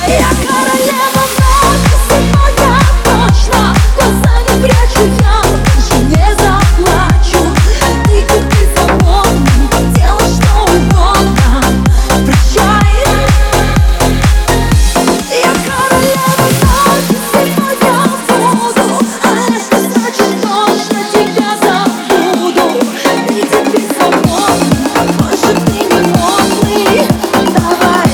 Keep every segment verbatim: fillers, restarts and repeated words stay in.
Я королева ночи, сегодня точно. Глаза не прячу, я больше не заплачу. Ты теперь свободна, делай что угодно. Прощай. Я королева ночи, сегодня буду. А это значит, точно тебя забуду. Ты теперь свободна, больше ты не модный. Давай.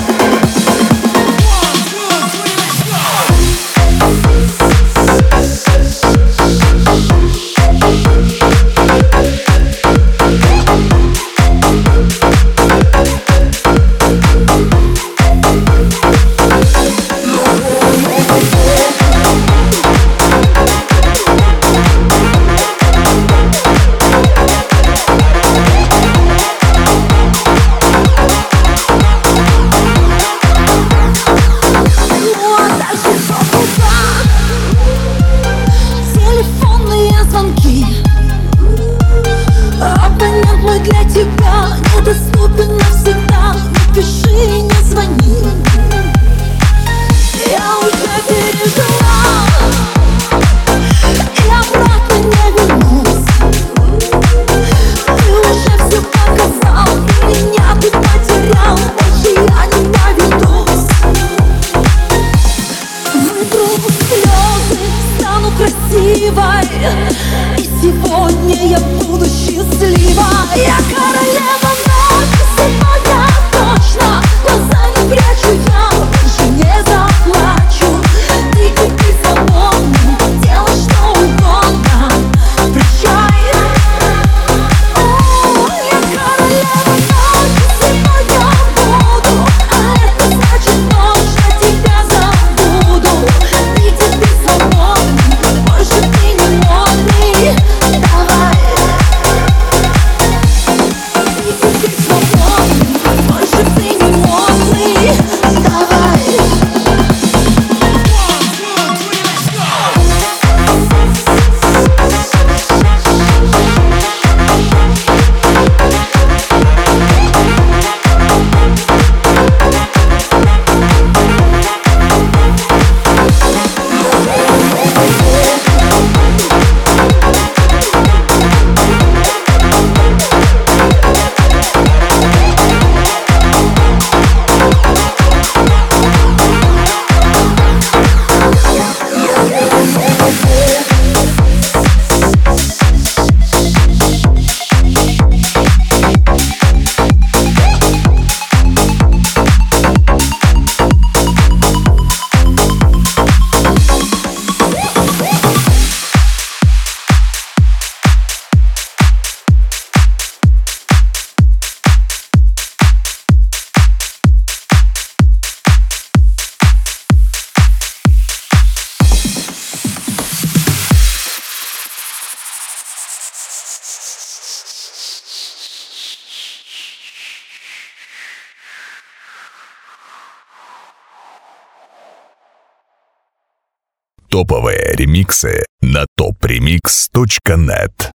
Телефонные звонки, абонент мой для тебя недоступен навсегда. Не пиши, не звони, я уже пережила и обратно не вернусь. Ты уже все показал, и меня ты потерял. Больше я не поведусь. Вытру слезы, стану красивой, и сегодня я буду счастлива. Я королева ночи, сегодня точно. Глаза не прячу, я больше не заплачу. Ты теперь свободна, делай что угодно. Прощай. О, я королева ночи, сегодня буду. А это значит, точно тебя забуду. Ты теперь свободна, больше ты не модный. Давай. Ты теперь свободна, больше ты не модный. Давай. Топовые ремиксы на топ ремикс точка нет.